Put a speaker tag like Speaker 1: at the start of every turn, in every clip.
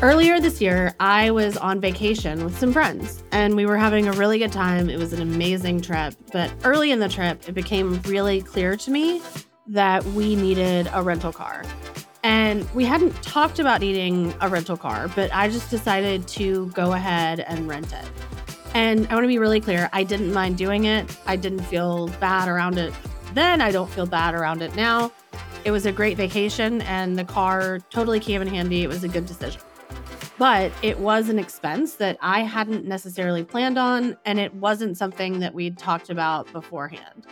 Speaker 1: Earlier this year, I was on vacation with some friends, and we were having a really good time. It was an amazing trip. But early in the trip, it became really clear to me that we needed a rental car. And we hadn't talked about needing a rental car, but I just decided to go ahead and rent it. And I want to be really clear, I didn't mind doing it. I didn't feel bad around it then. I don't feel bad around it now. It was a great vacation, and the car totally came in handy. It was a good decision. But it was an expense that I hadn't necessarily planned on, and it wasn't something that we'd talked about beforehand.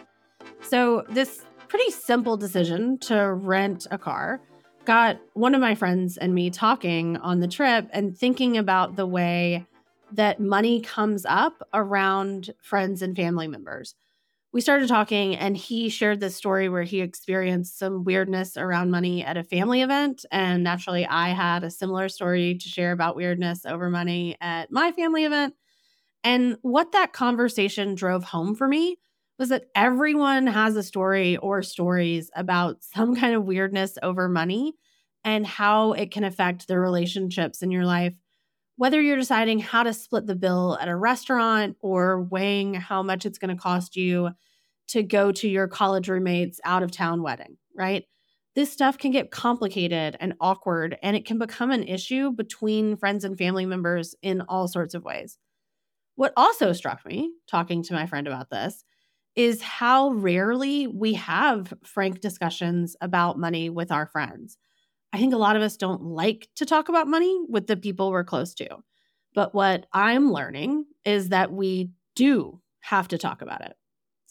Speaker 1: So this pretty simple decision to rent a car got one of my friends and me talking on the trip and thinking about the way that money comes up around friends and family members. We started talking, and he shared this story where he experienced some weirdness around money at a family event. And naturally, I had a similar story to share about weirdness over money at my family event. And what that conversation drove home for me was that everyone has a story or stories about some kind of weirdness over money and how it can affect the relationships in your life, whether you're deciding how to split the bill at a restaurant or weighing how much it's going to cost you to go to your college roommate's out of town wedding, right? This stuff can get complicated and awkward, and it can become an issue between friends and family members in all sorts of ways. What also struck me, talking to my friend about this, is how rarely we have frank discussions about money with our friends. I think a lot of us don't like to talk about money with the people we're close to. But what I'm learning is that we do have to talk about it.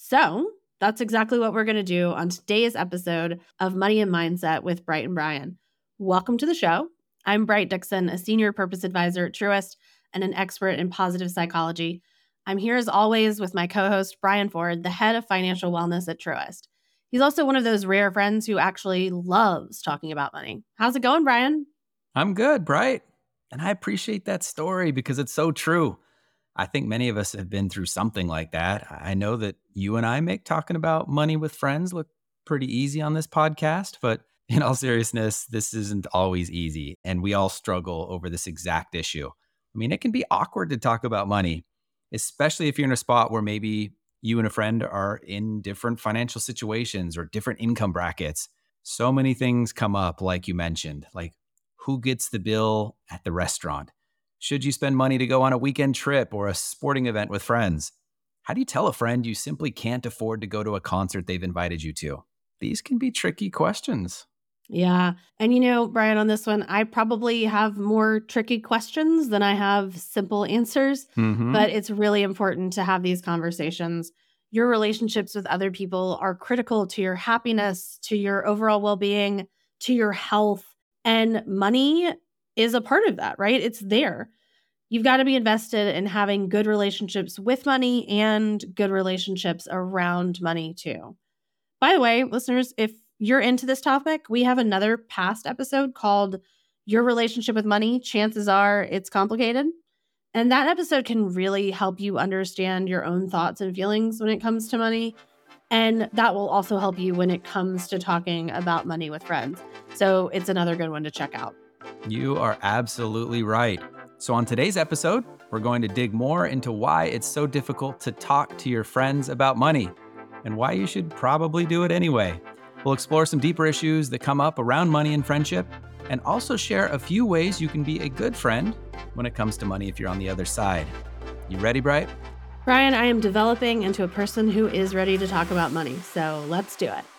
Speaker 1: So that's exactly what we're going to do on today's episode of Money and Mindset with Bright and Brian. Welcome to the show. I'm Bright Dixon, a senior purpose advisor at Truist and an expert in positive psychology. I'm here as always with my co-host, Brian Ford, the head of financial wellness at Truist. He's also one of those rare friends who actually loves talking about money. How's it going, Brian?
Speaker 2: I'm good, Bright. And I appreciate that story because it's so true. I think many of us have been through something like that. I know that you and I make talking about money with friends look pretty easy on this podcast, but in all seriousness, this isn't always easy. And we all struggle over this exact issue. I mean, it can be awkward to talk about money, especially if you're in a spot where maybe you and a friend are in different financial situations or different income brackets. So many things come up, like you mentioned, like who gets the bill at the restaurant? Should you spend money to go on a weekend trip or a sporting event with friends? How do you tell a friend you simply can't afford to go to a concert they've invited you to? These can be tricky questions.
Speaker 1: Yeah. And you know, Brian, on this one, I probably have more tricky questions than I have simple answers, but it's really important to have these conversations. Your relationships with other people are critical to your happiness, to your overall well-being, to your health, and money is a part of that, right? It's there. You've got to be invested in having good relationships with money and good relationships around money too. By the way, listeners, if you're into this topic, we have another past episode called Your Relationship with Money. Chances are it's complicated. And that episode can really help you understand your own thoughts and feelings when it comes to money. And that will also help you when it comes to talking about money with friends. So it's another good one to check out.
Speaker 2: You are absolutely right. So on today's episode, we're going to dig more into why it's so difficult to talk to your friends about money and why you should probably do it anyway. We'll explore some deeper issues that come up around money and friendship, and also share a few ways you can be a good friend when it comes to money if you're on the other side. You ready, Bright?
Speaker 1: Brian, I am developing into a person who is ready to talk about money, so let's do it.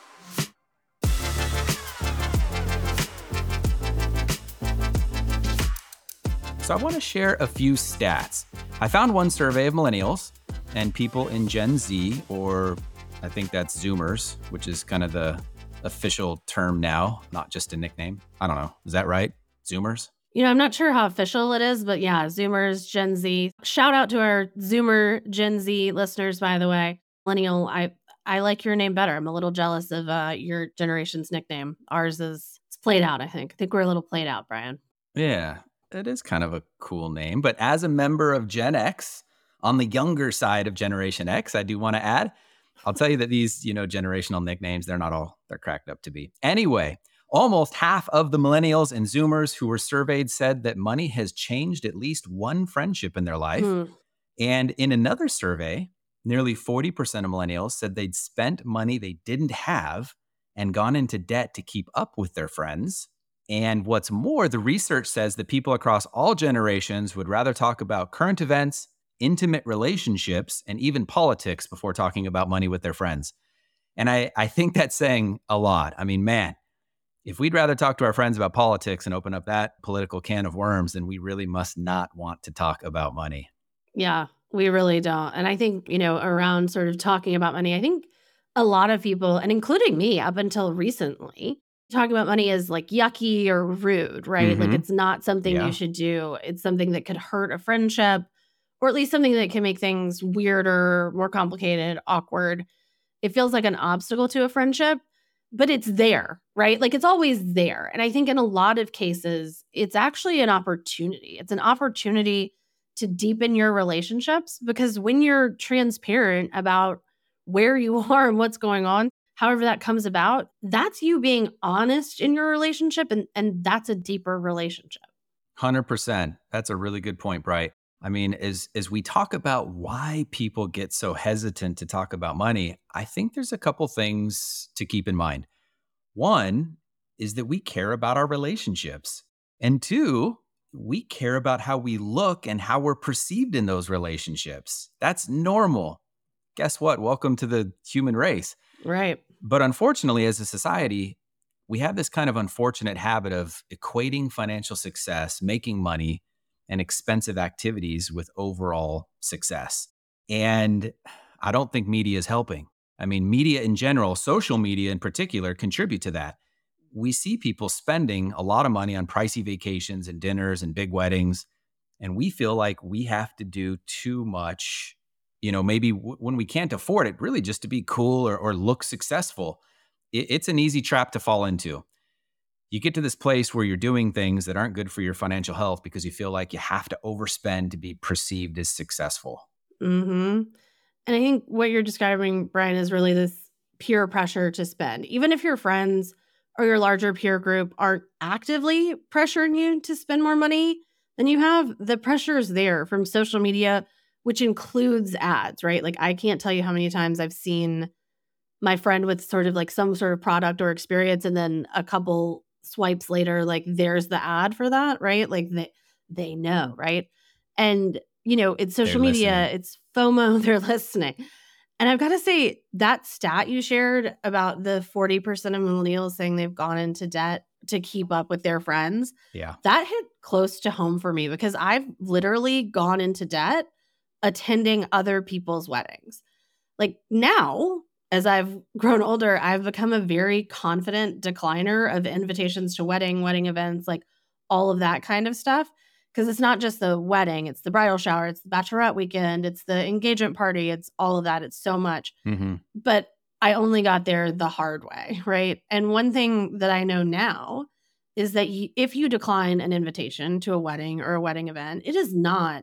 Speaker 2: So I want to share a few stats. I found one survey of millennials and people in Gen Z, or I think that's Zoomers, which is kind of the official term now, not just a nickname. I don't know. Is that right? Zoomers?
Speaker 1: You know, I'm not sure how official it is, but yeah, Zoomers, Gen Z. Shout out to our Zoomer, Gen Z listeners, by the way. Millennial, I like your name better. I'm a little jealous of your generation's nickname. Ours is it's played out, I think. I think we're a little played out, Brian.
Speaker 2: Yeah, it is kind of a cool name. But as a member of Gen X, on the younger side of Generation X, I do want to add, I'll tell you that these, generational nicknames, they're not all they're cracked up to be. Anyway, Almost half of the millennials and Zoomers who were surveyed said that money has changed at least one friendship in their life.
Speaker 1: Mm,
Speaker 2: And in another survey, nearly 40% of millennials said they'd spent money they didn't have and gone into debt to keep up with their friends. And what's more, the research says that people across all generations would rather talk about current events, intimate relationships, and even politics before talking about money with their friends. And I think that's saying a lot. I mean, man, if we'd rather talk to our friends about politics and open up that political can of worms, then we really must not want to talk about money.
Speaker 1: yeah, we really don't. And I think, around sort of talking about money, I think a lot of people, and including me up until recently, talking about money is like yucky or rude, right? Like
Speaker 2: Hmm.
Speaker 1: it's not something you
Speaker 2: Yeah.
Speaker 1: should do. It's something that could hurt a friendship, or at least something that can make things weirder, more complicated, awkward. It feels like an obstacle to a friendship, but it's there, right? Like it's always there. And I think in a lot of cases, it's actually an opportunity. It's an opportunity to deepen your relationships because when you're transparent about where you are and what's going on, however that comes about, that's you being honest in your relationship and that's a deeper relationship.
Speaker 2: 100%. That's a really good point, Bright. I mean, as we talk about why people get so hesitant to talk about money, I think there's a couple things to keep in mind. One is that we care about our relationships. And two, we care about how we look and how we're perceived in those relationships. That's normal. Guess what? Welcome to the human race.
Speaker 1: Right.
Speaker 2: But unfortunately, as a society, we have this kind of unfortunate habit of equating financial success, making money, and expensive activities with overall success. And I don't think media is helping. I mean, media in general, social media in particular, contribute to that. We see people spending a lot of money on pricey vacations and dinners and big weddings, and we feel like we have to do too much, maybe when we can't afford it, really just to be cool or look successful. It's an easy trap to fall into. You get to this place where you're doing things that aren't good for your financial health because you feel like you have to overspend to be perceived as successful.
Speaker 1: Mhm. And I think what you're describing, Brian, is really this peer pressure to spend. Even if your friends or your larger peer group aren't actively pressuring you to spend more money, then you have the pressures there from social media, which includes ads, right? Like, I can't tell you how many times I've seen my friend with sort of like some sort of product or experience, and then a couple swipes later, like there's the ad for that, right? Like they know, right? And it's
Speaker 2: They're
Speaker 1: social media,
Speaker 2: listening.
Speaker 1: it's FOMO, they're listening. And I've got to say, that stat you shared about the 40% of millennials saying they've gone into debt to keep up with their friends,
Speaker 2: Yeah.
Speaker 1: that hit close to home for me because I've literally gone into debt attending other people's weddings. Like now, as I've grown older, I've become a very confident decliner of invitations to wedding events, like all of that kind of stuff. Because it's not just the wedding, it's the bridal shower, it's the bachelorette weekend, it's the engagement party, it's all of that. It's so much.
Speaker 2: Hmm.
Speaker 1: But I only got there the hard way, right? And one thing that I know now is that if you decline an invitation to a wedding or a wedding event, it is not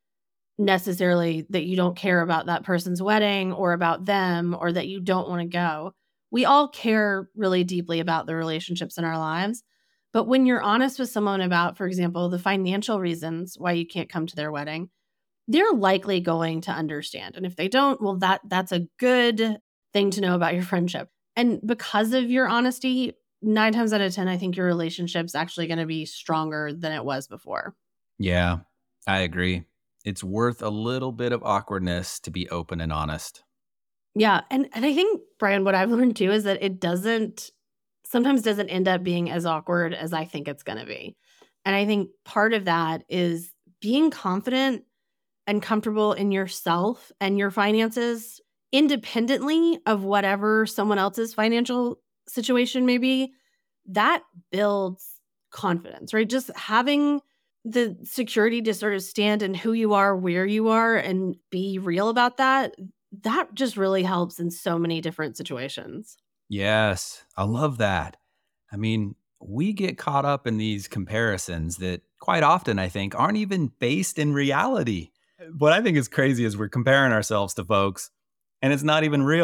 Speaker 1: necessarily that you don't care about that person's wedding or about them or that you don't want to go. We all care really deeply about the relationships in our lives. But when you're honest with someone about, for example, the financial reasons why you can't come to their wedding, they're likely going to understand. And if they don't, well, that's a good thing to know about your friendship. And because of your honesty, 9 times out of 10, I think your relationship's actually going to be stronger than it was before.
Speaker 2: Yeah, I agree. It's worth a little bit of awkwardness to be open and honest.
Speaker 1: Yeah, and I think, Brian, what I've learned too is that it sometimes doesn't end up being as awkward as I think it's gonna be. And I think part of that is being confident and comfortable in yourself and your finances independently of whatever someone else's financial situation may be. That builds confidence, right? Just having the security to sort of stand in who you are, where you are, and be real about that, that just really helps in so many different situations.
Speaker 2: Yes, I love that. I mean, we get caught up in these comparisons that quite often I think aren't even based in reality. What I think is crazy is we're comparing ourselves to folks and it's not even real.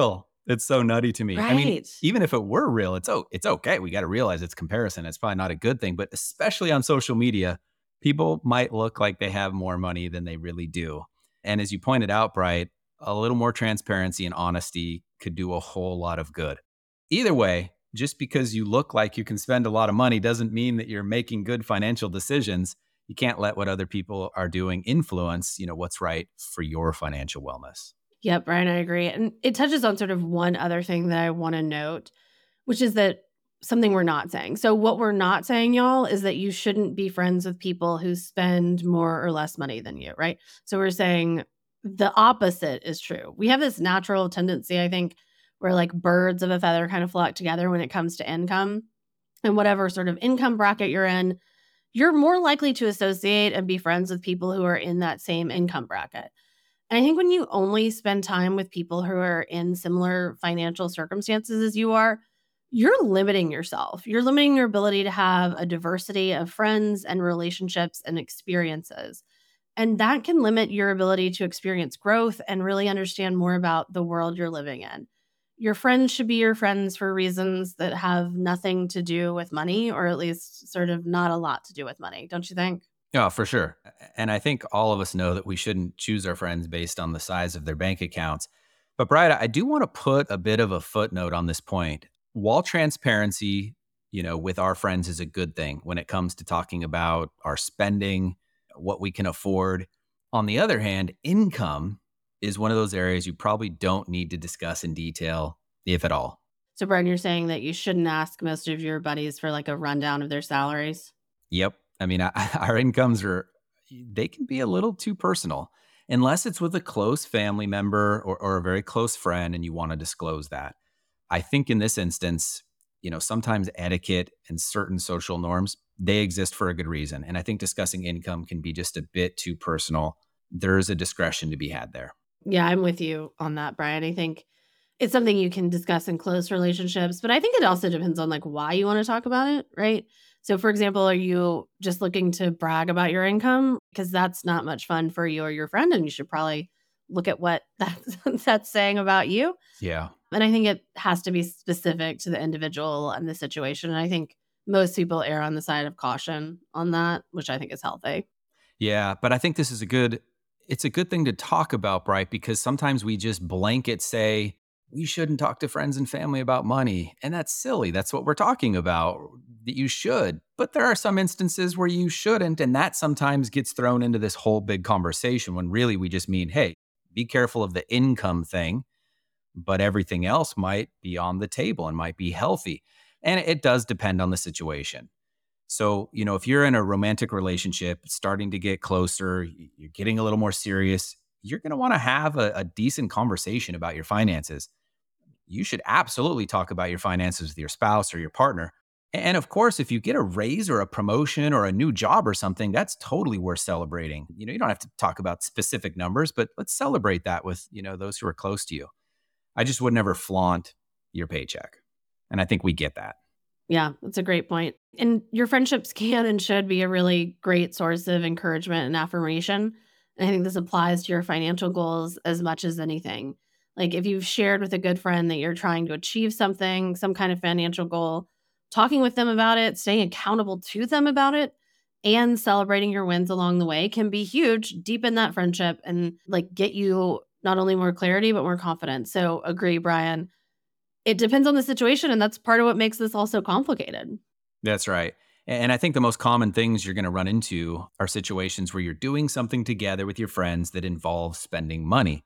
Speaker 2: It's so nutty to me. I mean,
Speaker 1: Right.
Speaker 2: even if it were real, it's okay. We got to realize it's comparison. It's probably not a good thing, but especially on social media, people might look like they have more money than they really do. And as you pointed out, Bright, a little more transparency and honesty could do a whole lot of good. Either way, just because you look like you can spend a lot of money doesn't mean that you're making good financial decisions. You can't let what other people are doing influence, what's right for your financial wellness.
Speaker 1: Yep, Brian, I agree. And it touches on sort of one other thing that I want to note, which is that something we're not saying. So, what we're not saying, y'all, is that you shouldn't be friends with people who spend more or less money than you, right? So, we're saying the opposite is true. We have this natural tendency, I think, where like birds of a feather kind of flock together when it comes to income. And whatever sort of income bracket you're in, you're more likely to associate and be friends with people who are in that same income bracket. And I think when you only spend time with people who are in similar financial circumstances as you are, you're limiting yourself. You're limiting your ability to have a diversity of friends and relationships and experiences. And that can limit your ability to experience growth and really understand more about the world you're living in. Your friends should be your friends for reasons that have nothing to do with money, or at least sort of not a lot to do with money, don't you think?
Speaker 2: Yeah, for sure. And I think all of us know that we shouldn't choose our friends based on the size of their bank accounts. But, Brian, I do want to put a bit of a footnote on this point. While transparency, with our friends is a good thing when it comes to talking about our spending, what we can afford. On the other hand, income is one of those areas you probably don't need to discuss in detail, if at all.
Speaker 1: So, Brian, you're saying that you shouldn't ask most of your buddies for like a rundown of their salaries?
Speaker 2: Yep. I mean, our incomes they can be a little too personal unless it's with a close family member or a very close friend and you want to disclose that. I think in this instance, sometimes etiquette and certain social norms, they exist for a good reason. And I think discussing income can be just a bit too personal. There's a discretion to be had there.
Speaker 1: Yeah, I'm with you on that, Brian. I think it's something you can discuss in close relationships, but I think it also depends on like why you want to talk about it, right? So for example, are you just looking to brag about your income? Because that's not much fun for you or your friend, and you should probably look at what that's saying about you.
Speaker 2: Yeah.
Speaker 1: And I think it has to be specific to the individual and the situation. And I think most people err on the side of caution on that, which I think is healthy.
Speaker 2: Yeah, but I think it's a good thing to talk about, Bright, because sometimes we just blanket say we shouldn't talk to friends and family about money. And that's silly. That's what we're talking about, that you should. But there are some instances where you shouldn't. And that sometimes gets thrown into this whole big conversation when really we just mean, hey, be careful of the income thing, but everything else might be on the table and might be healthy. And it does depend on the situation. So, if you're in a romantic relationship, starting to get closer, you're getting a little more serious, you're going to want to have a decent conversation about your finances. You should absolutely talk about your finances with your spouse or your partner. And of course, if you get a raise or a promotion or a new job or something, that's totally worth celebrating. You don't have to talk about specific numbers, but let's celebrate that with, those who are close to you. I just would never flaunt your paycheck. And I think we get that.
Speaker 1: Yeah, that's a great point. And your friendships can and should be a really great source of encouragement and affirmation. And I think this applies to your financial goals as much as anything. Like if you've shared with a good friend that you're trying to achieve something, some kind of financial goal, talking with them about it, staying accountable to them about it, and celebrating your wins along the way can be huge, deepen that friendship and like get you not only more clarity, but more confidence. So agree, Brian. It depends on the situation, and that's part of what makes this all so complicated.
Speaker 2: That's right. And I think the most common things you're going to run into are situations where you're doing something together with your friends that involves spending money.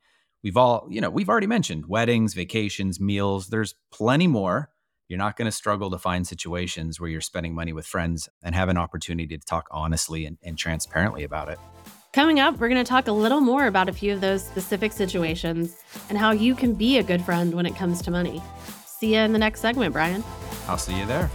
Speaker 2: We've already mentioned weddings, vacations, meals. There's plenty more. You're not going to struggle to find situations where you're spending money with friends and have an opportunity to talk honestly and transparently about it.
Speaker 1: Coming up, we're going to talk a little more about a few of those specific situations and how you can be a good friend when it comes to money. See you in the next segment, Brian.
Speaker 2: I'll see you there.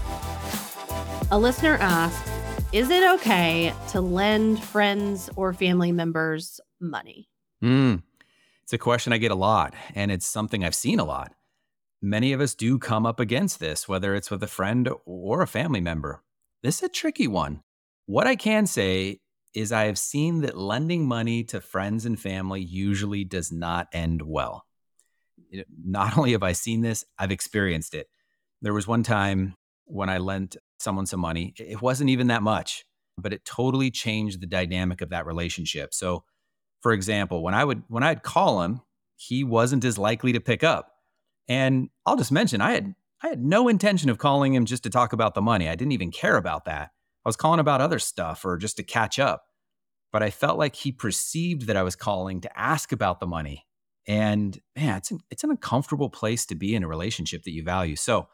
Speaker 1: A listener asks, is it okay to lend friends or family members money?
Speaker 2: It's a question I get a lot, and it's something I've seen a lot. Many of us do come up against this, whether it's with a friend or a family member. This is a tricky one. What I can say is I have seen that lending money to friends and family usually does not end well. not only have I seen this, I've experienced it. There was one time when I lent someone some money. It wasn't even that much, but it totally changed the dynamic of that relationship. So, for example, when I'd call him, he wasn't as likely to pick up. And I'll just mention, I had no intention of calling him just to talk about the money. I didn't even care about that. I was calling about other stuff or just to catch up. But I felt like he perceived that I was calling to ask about the money. And man, it's an uncomfortable place to be in a relationship that you value. So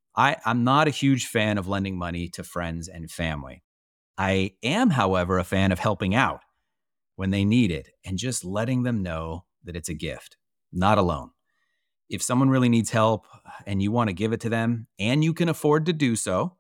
Speaker 2: I'm not a huge fan of lending money to friends and family. I am, however, a fan of helping out when they need it and just letting them know that it's a gift, not a loan. If someone really needs help and you want to give it to them and you can afford to do so,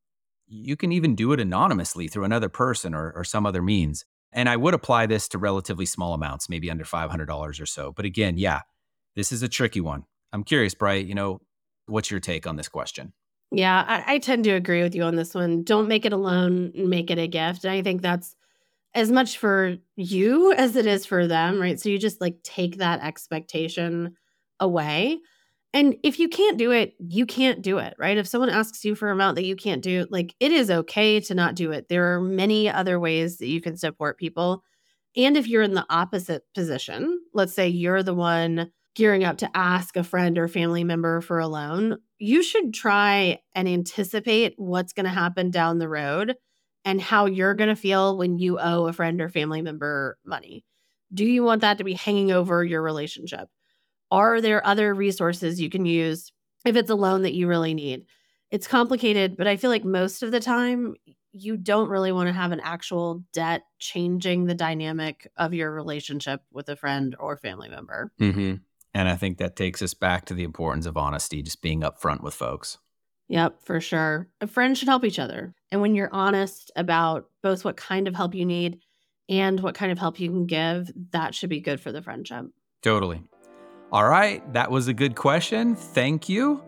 Speaker 2: you can even do it anonymously through another person or some other means. And I would apply this to relatively small amounts, maybe under $500 or so. But again, yeah, this is a tricky one. I'm curious, Bright, what's your take on this question?
Speaker 1: Yeah, I tend to agree with you on this one. Don't make it a loan, make it a gift. And I think that's as much for you as it is for them, right? So you just like take that expectation away. And if you can't do it, you can't do it, right? If someone asks you for an amount that you can't do, like it is okay to not do it. There are many other ways that you can support people. And if you're in the opposite position, let's say you're the one gearing up to ask a friend or family member for a loan, you should try and anticipate what's going to happen down the road and how you're going to feel when you owe a friend or family member money. Do you want that to be hanging over your relationship? Are there other resources you can use if it's a loan that you really need? It's complicated, but I feel like most of the time you don't really want to have an actual debt changing the dynamic of your relationship with a friend or family member.
Speaker 2: Mm-hmm. And I think that takes us back to the importance of honesty, just being upfront with folks.
Speaker 1: Yep, for sure. A friend should help each other. And when you're honest about both what kind of help you need and what kind of help you can give, that should be good for the friendship.
Speaker 2: Totally. All right. That was a good question. Thank you.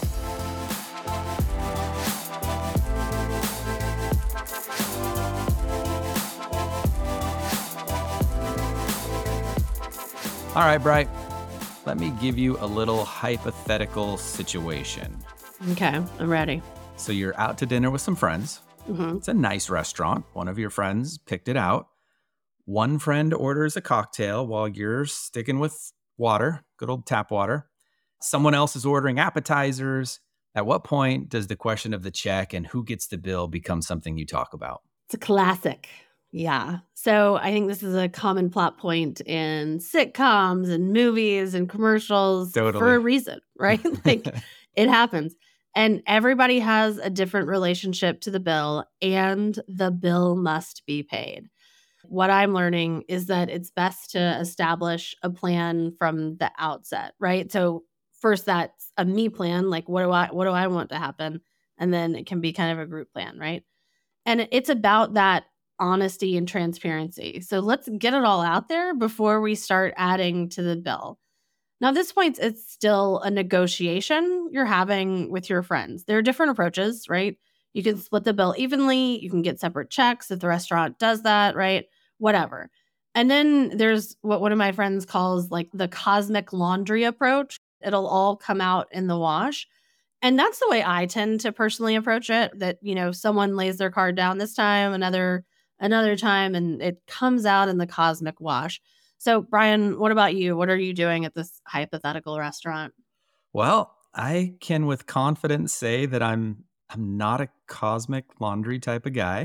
Speaker 2: All right, Bright. Let me give you a little hypothetical situation.
Speaker 1: Okay, I'm ready.
Speaker 2: So you're out to dinner with some friends.
Speaker 1: Mm-hmm.
Speaker 2: It's a nice restaurant. One of your friends picked it out. One friend orders a cocktail while you're sticking with water, good old tap water. Someone else is ordering appetizers. At what point does the question of the check and who gets the bill become something you talk about?
Speaker 1: It's a classic. Yeah. So I think this is a common plot point in sitcoms and movies and commercials for
Speaker 2: Totally.
Speaker 1: a reason, right? Like it happens. And everybody has a different relationship to the bill, and the bill must be paid. What I'm learning is that it's best to establish a plan from the outset, right? So first that's a me plan, like what do I want to happen? And then it can be kind of a group plan, right? And it's about that honesty and transparency. So let's get it all out there before we start adding to the bill. Now, at this point, it's still a negotiation you're having with your friends. There are different approaches, right? You can split the bill evenly. You can get separate checks if the restaurant does that, right? Whatever. And then there's what one of my friends calls like the cosmic laundry approach. It'll all come out in the wash. And that's the way I tend to personally approach it, that, someone lays their card down this time, another time, and it comes out in the cosmic wash. So, Brian, what about you? What are you doing at this hypothetical restaurant?
Speaker 2: Well, I can with confidence say that I'm not a cosmic laundry type of guy.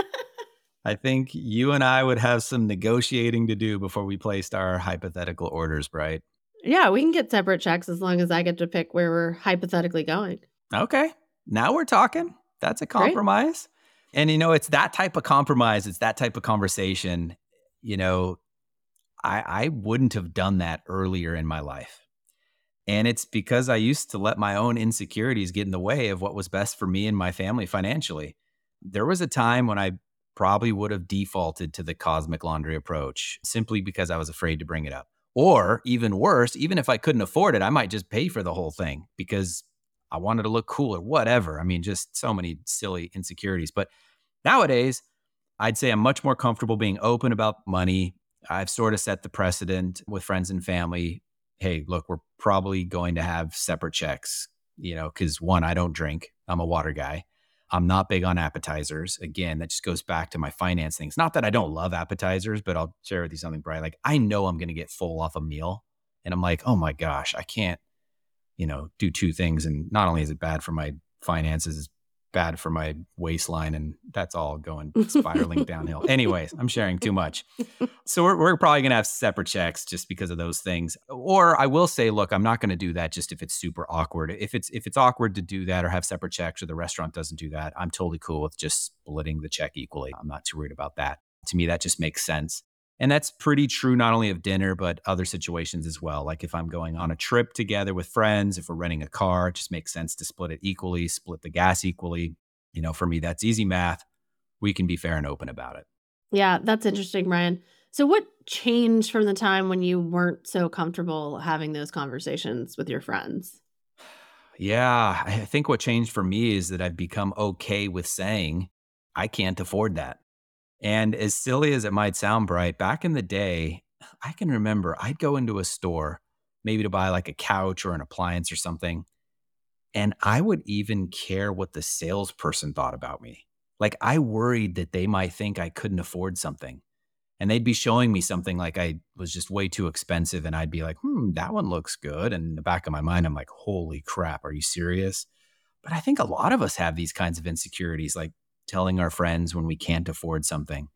Speaker 2: I think you and I would have some negotiating to do before we placed our hypothetical orders, Bright.
Speaker 1: Yeah, we can get separate checks as long as I get to pick where we're hypothetically going.
Speaker 2: Okay. Now we're talking. That's a
Speaker 1: Great.
Speaker 2: compromise. And, it's that type of compromise. It's that type of conversation. I wouldn't have done that earlier in my life. And it's because I used to let my own insecurities get in the way of what was best for me and my family financially. There was a time when I probably would have defaulted to the cosmic laundry approach simply because I was afraid to bring it up. Or even worse, even if I couldn't afford it, I might just pay for the whole thing because I wanted to look cool or whatever. I mean, just so many silly insecurities. But nowadays, I'd say I'm much more comfortable being open about money. I've sort of set the precedent with friends and family. hey, look, we're probably going to have separate checks, because one, I don't drink. I'm a water guy. I'm not big on appetizers. Again, that just goes back to my finance things. Not that I don't love appetizers, but I'll share with you something, Brian. Like, I know I'm going to get full off a meal. And I'm like, oh my gosh, I can't, do two things. And not only is it bad for my finances, it's bad for my waistline. And that's all going spiraling downhill. Anyways, I'm sharing too much. So we're probably going to have separate checks just because of those things. Or I will say, look, I'm not going to do that just if it's super awkward. If it's awkward to do that or have separate checks or the restaurant doesn't do that, I'm totally cool with just splitting the check equally. I'm not too worried about that. To me, that just makes sense. And that's pretty true not only of dinner, but other situations as well. Like if I'm going on a trip together with friends, if we're renting a car, it just makes sense to split it equally, split the gas equally. For me, that's easy math. We can be fair and open about it.
Speaker 1: Yeah, that's interesting, Ryan. So what changed from the time when you weren't so comfortable having those conversations with your friends?
Speaker 2: Yeah, I think what changed for me is that I've become okay with saying, I can't afford that. And as silly as it might sound, Bright, back in the day, I can remember I'd go into a store, maybe to buy like a couch or an appliance or something, and I would even care what the salesperson thought about me. Like I worried that they might think I couldn't afford something. And they'd be showing me something like I was just way too expensive. And I'd be like, that one looks good. And in the back of my mind, I'm like, holy crap, are you serious? But I think a lot of us have these kinds of insecurities, like telling our friends when we can't afford something.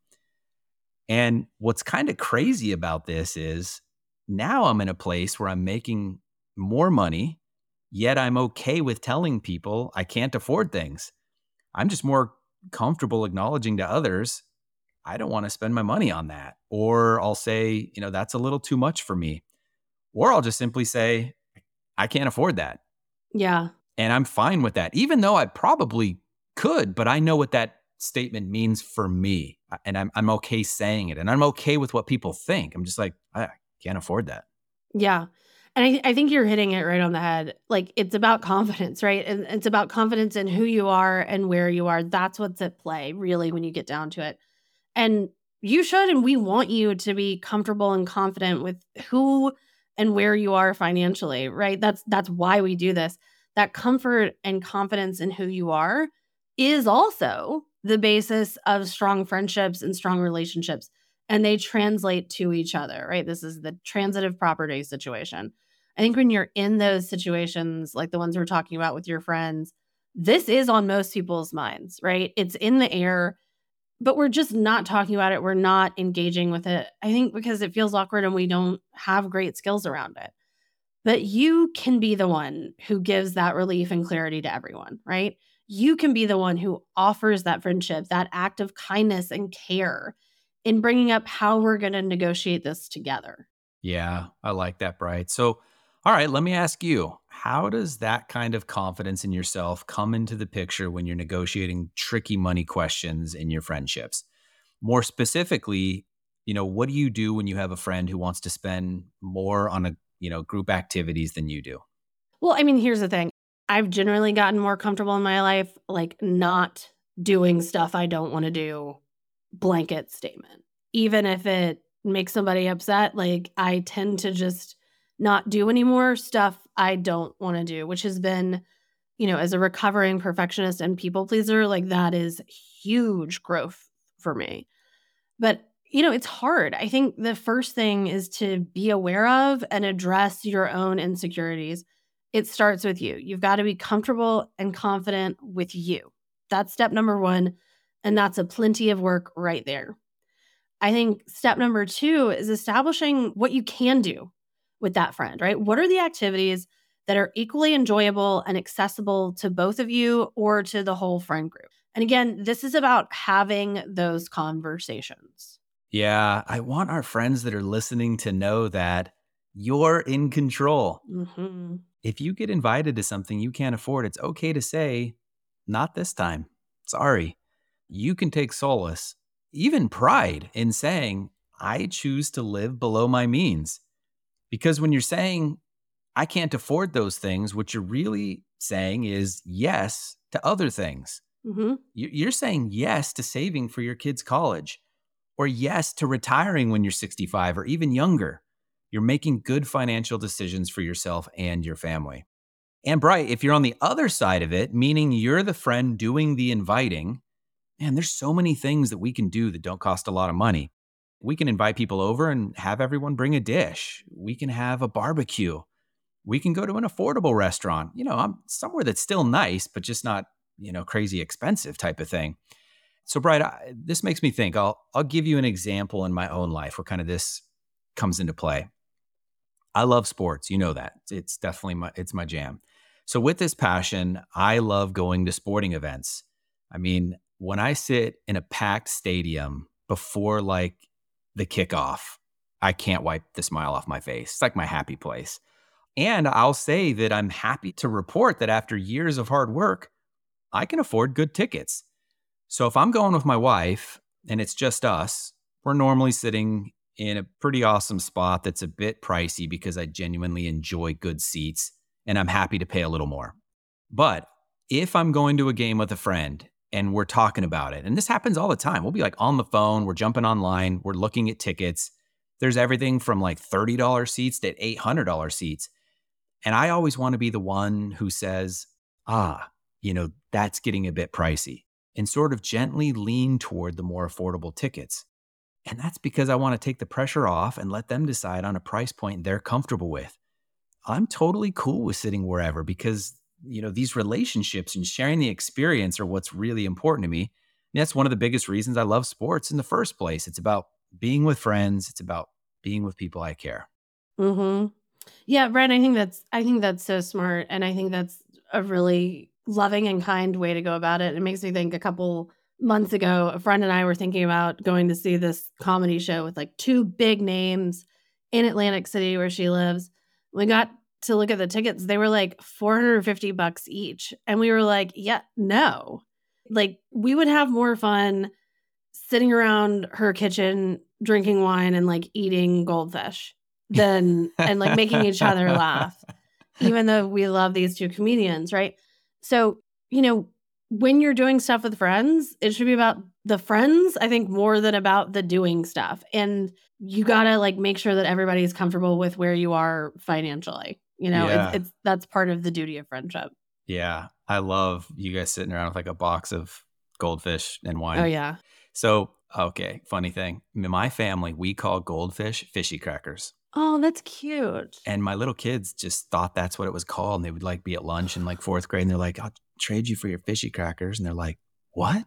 Speaker 2: And what's kind of crazy about this is now I'm in a place where I'm making more money, yet I'm okay with telling people I can't afford things. I'm just more comfortable acknowledging to others, I don't want to spend my money on that. Or I'll say, that's a little too much for me. Or I'll just simply say, I can't afford that.
Speaker 1: Yeah.
Speaker 2: And I'm fine with that, even though I probably could, but I know what that statement means for me. And I'm okay saying it. And I'm okay with what people think. I'm just like, I can't afford that.
Speaker 1: Yeah. And I think you're hitting it right on the head. Like it's about confidence, right? And it's about confidence in who you are and where you are. That's what's at play, really, when you get down to it. And you should, and we want you to be comfortable and confident with who and where you are financially, right? That's why we do this. That comfort and confidence in who you are is also the basis of strong friendships and strong relationships. And they translate to each other, right? This is the transitive property situation. I think when you're in those situations, like the ones we're talking about with your friends, this is on most people's minds, right? It's in the air, but we're just not talking about it. We're not engaging with it. I think because it feels awkward and we don't have great skills around it. But you can be the one who gives that relief and clarity to everyone, right? You can be the one who offers that friendship, that act of kindness and care in bringing up how we're going to negotiate this together.
Speaker 2: Yeah, I like that, Bright. So, all right, let me ask you, how does that kind of confidence in yourself come into the picture when you're negotiating tricky money questions in your friendships? More specifically, what do you do when you have a friend who wants to spend more on group activities than you do?
Speaker 1: Well, I mean, here's the thing. I've generally gotten more comfortable in my life, like not doing stuff I don't want to do, blanket statement. Even if it makes somebody upset, like I tend to just not do any more stuff I don't want to do, which has been, as a recovering perfectionist and people pleaser, like that is huge growth for me. But, it's hard. I think the first thing is to be aware of and address your own insecurities. It starts with you. You've got to be comfortable and confident with you. That's step number one. And that's a plenty of work right there. I think step number two is establishing what you can do with that friend, right? What are the activities that are equally enjoyable and accessible to both of you or to the whole friend group? And again, this is about having those conversations.
Speaker 2: Yeah, I want our friends that are listening to know that you're in control.
Speaker 1: Hmm.
Speaker 2: If you get invited to something you can't afford, it's okay to say, not this time. Sorry. You can take solace, even pride, in saying, I choose to live below my means. Because when you're saying, I can't afford those things, what you're really saying is yes to other things.
Speaker 1: Hmm.
Speaker 2: You're saying yes to saving for your kids' college or yes to retiring when you're 65 or even younger. you're making good financial decisions for yourself and your family. And Bright, if you're on the other side of it, meaning you're the friend doing the inviting, man, there's so many things that we can do that don't cost a lot of money. We can invite people over and have everyone bring a dish. We can have a barbecue. We can go to an affordable restaurant. I'm somewhere that's still nice, but just not, crazy expensive type of thing. So, Bright, this makes me think. I'll give you an example in my own life where kind of this comes into play. I love sports. You know that. It's definitely it's my jam. So with this passion, I love going to sporting events. I mean, when I sit in a packed stadium before like the kickoff, I can't wipe the smile off my face. It's like my happy place. And I'll say that I'm happy to report that after years of hard work, I can afford good tickets. So if I'm going with my wife and it's just us, we're normally sitting in a pretty awesome spot that's a bit pricey because I genuinely enjoy good seats and I'm happy to pay a little more. But if I'm going to a game with a friend and we're talking about it, and this happens all the time, we'll be like on the phone, we're jumping online, we're looking at tickets. There's everything from like $30 seats to $800 seats. And I always want to be the one who says, that's getting a bit pricey, and sort of gently lean toward the more affordable tickets. And that's because I want to take the pressure off and let them decide on a price point they're comfortable with. I'm totally cool with sitting wherever because, these relationships and sharing the experience are what's really important to me. And that's one of the biggest reasons I love sports in the first place. It's about being with friends. It's about being with people I care.
Speaker 1: Mm-hmm. Yeah, Brian, I think that's so smart. And I think that's a really loving and kind way to go about it. It makes me think a couple months ago, a friend and I were thinking about going to see this comedy show with like two big names in Atlantic City where she lives. We got to look at the tickets. They were like $450 each. And we were like, yeah, no. Like we would have more fun sitting around her kitchen, drinking wine and like eating goldfish and like making each other laugh, even though we love these two comedians, right? So, when you're doing stuff with friends, it should be about the friends, I think, more than about the doing stuff. And you got to like make sure that everybody's comfortable with where you are financially. It's that's part of the duty of friendship.
Speaker 2: Yeah. I love you guys sitting around with like a box of goldfish and wine.
Speaker 1: Oh, yeah.
Speaker 2: So, okay, funny thing. In my family, we call goldfish fishy crackers.
Speaker 1: Oh, that's cute.
Speaker 2: And my little kids just thought that's what it was called. And they would like be at lunch in like fourth grade and they're like, I'll trade you for your fishy crackers. And they're like, what?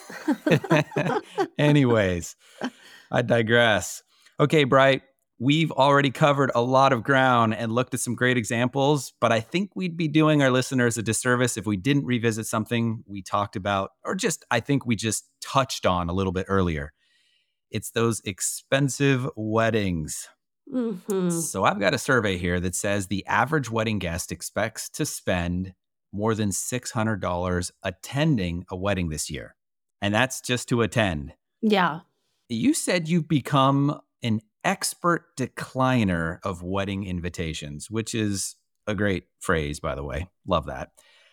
Speaker 2: Anyways, I digress. Okay, Bright, we've already covered a lot of ground and looked at some great examples, but I think we'd be doing our listeners a disservice if we didn't revisit something we talked about, or just, I think we just touched on a little bit earlier. It's those expensive weddings.
Speaker 1: Mm-hmm.
Speaker 2: So I've got a survey here that says the average wedding guest expects to spend more than $600 attending a wedding this year. And that's just to attend.
Speaker 1: Yeah.
Speaker 2: You said you've become an expert decliner of wedding invitations, which is a great phrase, by the way. Love that.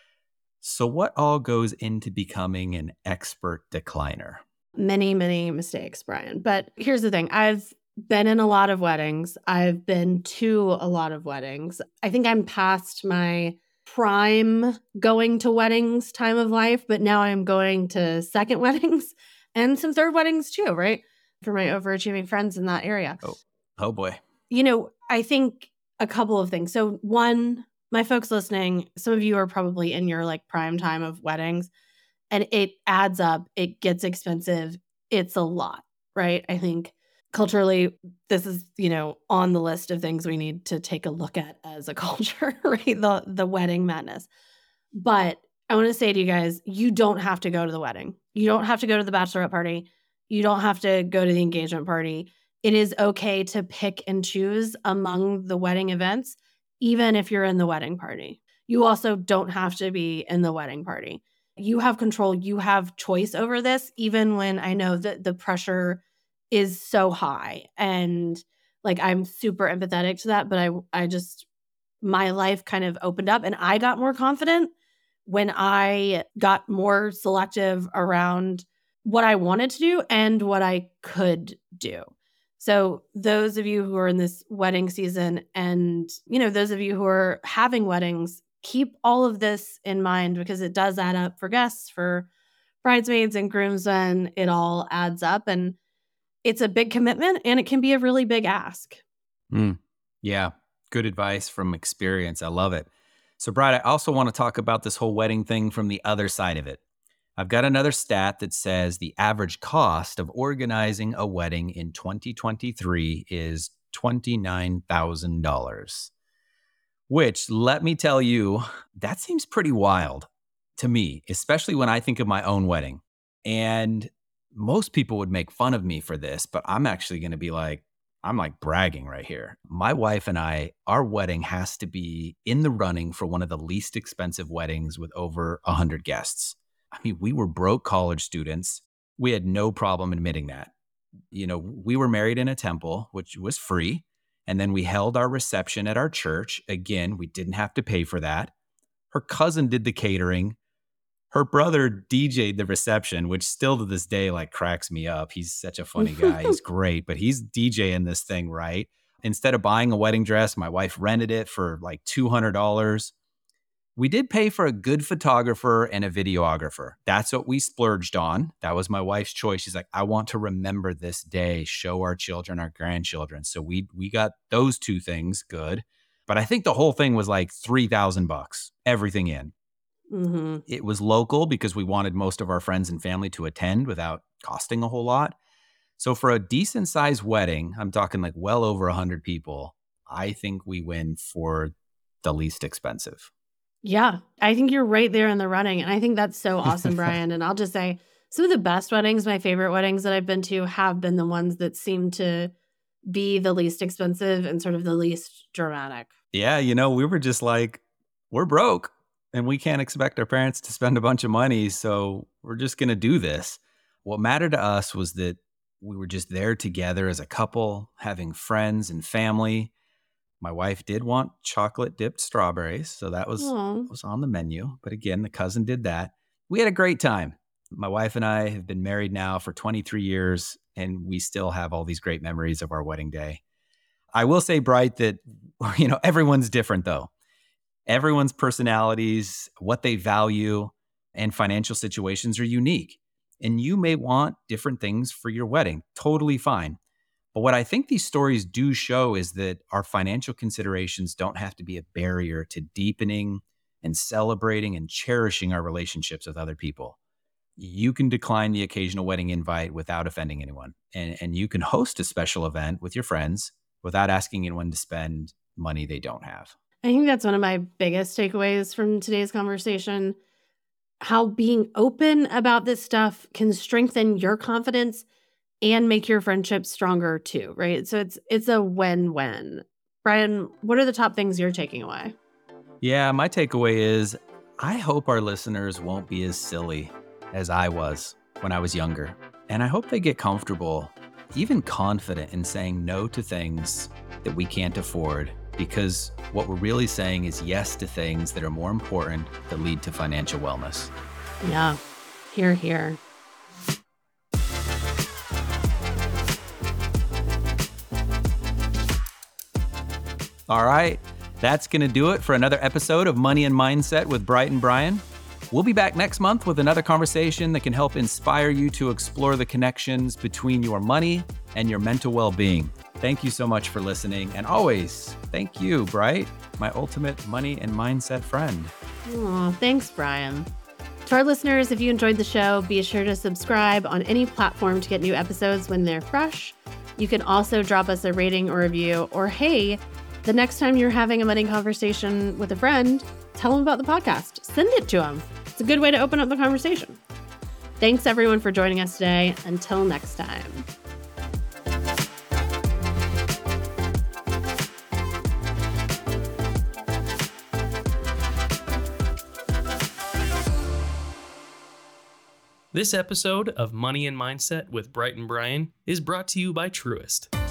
Speaker 2: So what all goes into becoming an expert decliner?
Speaker 1: Many, many mistakes, Brian. But here's the thing. I've been in a lot of weddings. I've been to a lot of weddings. I think I'm past my prime going to weddings time of life, but now I'm going to second weddings and some third weddings too, right? For my overachieving friends in that area.
Speaker 2: Oh boy.
Speaker 1: I think a couple of things. So one, my folks listening, some of you are probably in your like prime time of weddings and it adds up. It gets expensive. It's a lot, right? I think culturally, this is, on the list of things we need to take a look at as a culture, right? The wedding madness. But I want to say to you guys, you don't have to go to the wedding. You don't have to go to the bachelorette party. You don't have to go to the engagement party. It is okay to pick and choose among the wedding events, even if you're in the wedding party. You also don't have to be in the wedding party. You have control. You have choice over this, even when I know that the pressure is so high. And like, I'm super empathetic to that, but I just, my life kind of opened up and I got more confident when I got more selective around what I wanted to do and what I could do. So those of you who are in this wedding season and, those of you who are having weddings, keep all of this in mind because it does add up for guests, for bridesmaids and groomsmen. It all adds up and it's a big commitment and it can be a really big ask.
Speaker 2: Yeah, good advice from experience. I love it. So, Bride, I also want to talk about this whole wedding thing from the other side of it. I've got another stat that says the average cost of organizing a wedding in 2023 is $29,000, which, let me tell you, that seems pretty wild to me, especially when I think of my own wedding. And most people would make fun of me for this, but I'm actually going to be like, I'm like bragging right here. My wife and I, our wedding has to be in the running for one of the least expensive weddings with over 100 guests. I mean, we were broke college students. We had no problem admitting that. We were married in a temple, which was free. And then we held our reception at our church. Again, we didn't have to pay for that. Her cousin did the catering. Her brother DJ'd the reception, which still to this day like cracks me up. He's such a funny guy. He's great, but he's DJing this thing, right? Instead of buying a wedding dress, my wife rented it for like $200. We did pay for a good photographer and a videographer. That's what we splurged on. That was my wife's choice. She's like, I want to remember this day, show our children, our grandchildren. So we got those two things good. But I think the whole thing was like $3,000, everything in.
Speaker 1: Mm-hmm.
Speaker 2: It was local because we wanted most of our friends and family to attend without costing a whole lot. So for a decent sized wedding, I'm talking like well over 100 people, I think we win for the least expensive.
Speaker 1: Yeah, I think you're right there in the running. And I think that's so awesome, Brian. And I'll just say some of the best weddings, my favorite weddings that I've been to have been the ones that seem to be the least expensive and sort of the least dramatic.
Speaker 2: Yeah, we were just like, we're broke and we can't expect our parents to spend a bunch of money. So we're just going to do this. What mattered to us was that we were just there together as a couple, having friends and family. My wife did want chocolate dipped strawberries, so that was on the menu. But again, the cousin did that. We had a great time. My wife and I have been married now for 23 years, and we still have all these great memories of our wedding day. I will say, Bright, that everyone's different, though. Everyone's personalities, what they value, and financial situations are unique. And you may want different things for your wedding. Totally fine. But what I think these stories do show is that our financial considerations don't have to be a barrier to deepening and celebrating and cherishing our relationships with other people. You can decline the occasional wedding invite without offending anyone. And you can host a special event with your friends without asking anyone to spend money they don't have.
Speaker 1: I think that's one of my biggest takeaways from today's conversation. How being open about this stuff can strengthen your confidence and make your friendship stronger too, right? So it's a win-win. Brian, what are the top things you're taking away?
Speaker 2: Yeah, my takeaway is I hope our listeners won't be as silly as I was when I was younger. And I hope they get comfortable, even confident in saying no to things that we can't afford, because what we're really saying is yes to things that are more important that lead to financial wellness.
Speaker 1: Yeah, hear, hear.
Speaker 2: All right, that's going to do it for another episode of Money and Mindset with Bright and Brian. We'll be back next month with another conversation that can help inspire you to explore the connections between your money and your mental well-being. Thank you so much for listening. And always, thank you, Bright, my ultimate money and mindset friend.
Speaker 1: Oh, thanks, Brian. To our listeners, if you enjoyed the show, be sure to subscribe on any platform to get new episodes when they're fresh. You can also drop us a rating or review, or hey, the next time you're having a money conversation with a friend, tell them about the podcast. Send it to them. It's a good way to open up the conversation. Thanks, everyone, for joining us today. Until next time.
Speaker 3: This episode of Money and Mindset with Bright and Brian is brought to you by Truist.